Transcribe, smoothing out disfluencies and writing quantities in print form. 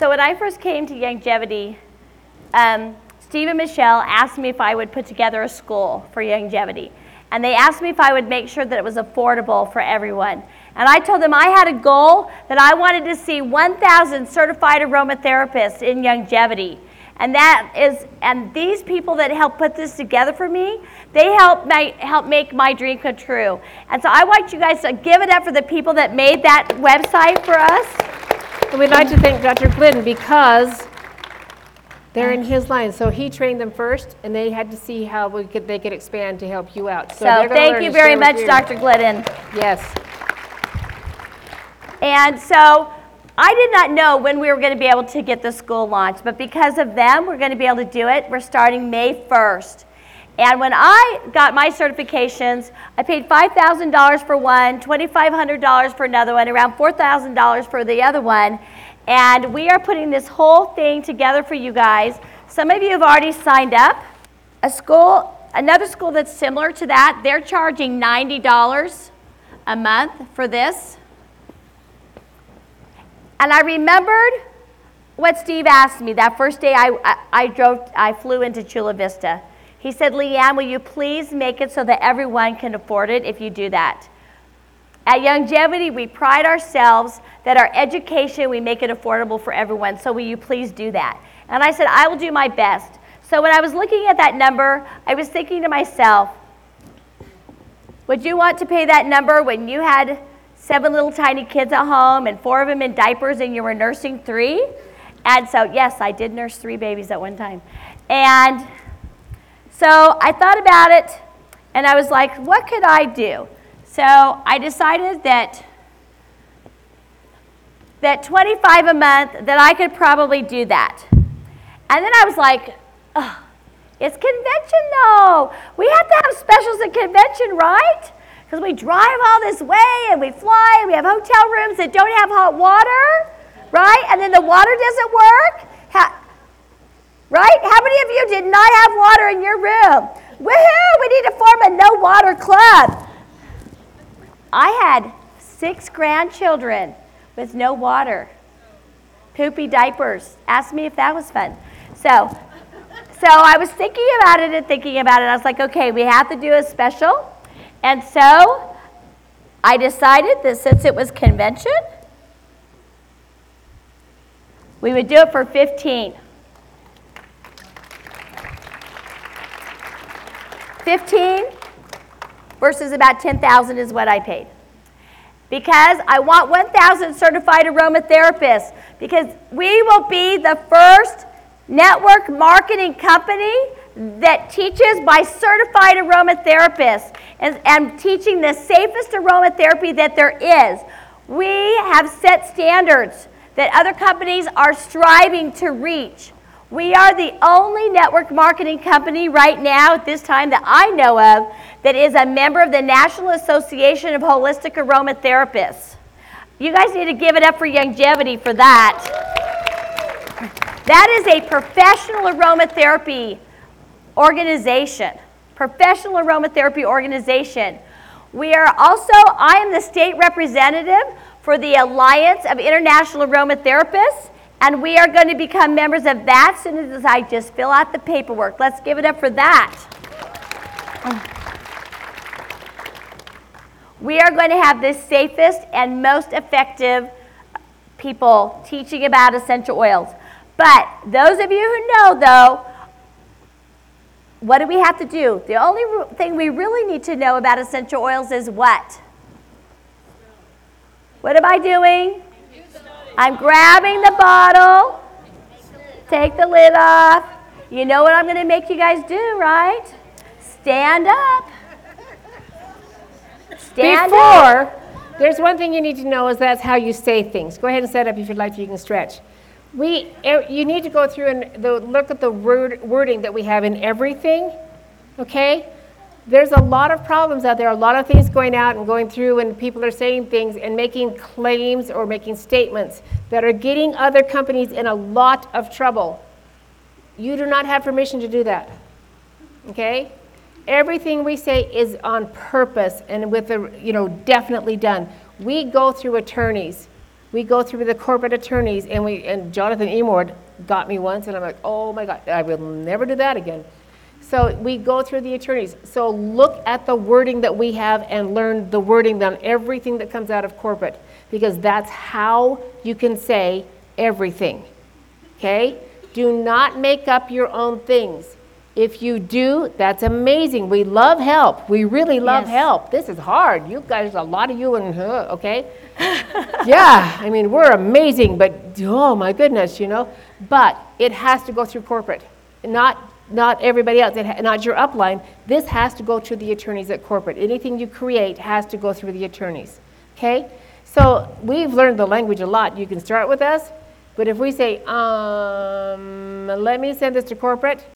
So when I first came to Youngevity, Steve and Michelle asked me if I would put together a school for Youngevity. And they asked me if I would make sure that it was affordable for everyone. And I told them I had a goal that I wanted to see 1,000 certified aromatherapists in Youngevity. And these people that helped put this together for me, they help make my dream come true. And so I want you guys to give it up for the people that made that website for us. And we'd like to thank Dr. Glidden because they're in his line. So he trained them first, and they had to see how they could expand to help you out. So thank you very much, Dr. Glidden. Yes. And so I did not know when we were going to be able to get the school launched, but because of them, we're going to be able to do it. We're starting May 1st. And when I got my certifications, I paid $5,000 for one, $2,500 for another one, around $4,000 for the other one. And we are putting this whole thing together for you guys. Some of you have already signed up. Another school that's similar to that, they're charging $90 a month for this. And I remembered what Steve asked me that first day I flew into Chula Vista. He said, Leanne, will you please make it so that everyone can afford it if you do that? At Youngevity, we pride ourselves that our education, we make it affordable for everyone, so will you please do that? And I said, I will do my best. So when I was looking at that number, I was thinking to myself, would you want to pay that number when you had 7 little tiny kids at home and 4 of them in diapers and you were nursing 3? And so, yes, I did nurse 3 babies at one time. And so I thought about it, and I was like, what could I do? So I decided that $25 a month, that I could probably do that. And then I was like, oh, it's convention though. We have to have specials at convention, right? Because we drive all this way and we fly and we have hotel rooms that don't have hot water, right? And then the water doesn't work, right? How many of you did not have water in your room? Woohoo, we need to form a no water club. I had 6 grandchildren with no water, poopy diapers. Ask me if that was fun. So I was thinking about it and thinking about it. I was like, okay, we have to do a special. And so I decided that since it was convention, we would do it for $15. $15 versus about $10,000 is what I paid. Because I want 1,000 certified aromatherapists, because we will be the first network marketing company that teaches by certified aromatherapists and teaching the safest aromatherapy that there is. We have set standards that other companies are striving to reach. We are the only network marketing company right now at this time that I know of that is a member of the National Association of Holistic Aromatherapists. You guys need to give it up for Youngevity for that. That is a professional aromatherapy organization. Professional aromatherapy organization. I am the state representative for the Alliance of International Aromatherapists, and we are going to become members of that as soon as I just fill out the paperwork. Let's give it up for that. We are going to have the safest and most effective people teaching about essential oils. But those of you who know, though, what do we have to do? The only thing we really need to know about essential oils is what? What am I doing? I'm grabbing the bottle. Take the lid off. You know what I'm going to make you guys do, right? Stand up. Stand up. There's one thing you need to know is that's how you say things. Go ahead and stand up if you'd like to. You can stretch. You need to go through and look at the wording that we have in everything, okay? There's a lot of problems out there, a lot of things going out and going through, and people are saying things and making claims or making statements that are getting other companies in a lot of trouble. You do not have permission to do that, okay? Everything we say is on purpose and with definitely done. We go through attorneys. we go through the corporate attorneys, and Jonathan Emord got me once, and I'm like, oh my God, I will never do that again. So we go through the attorneys. So look at the wording that we have and learn the wording on everything that comes out of corporate, because that's how you can say everything, okay? Do not make up your own things. If you do, that's amazing. We love help. We really love help. This is hard. You guys, a lot of you, okay? Yeah, I mean, we're amazing, but oh my goodness, But it has to go through corporate, not everybody else, not your upline. This has to go to the attorneys at corporate. Anything you create has to go through the attorneys, okay? So we've learned the language a lot. You can start with us, but if we say, let me send this to corporate,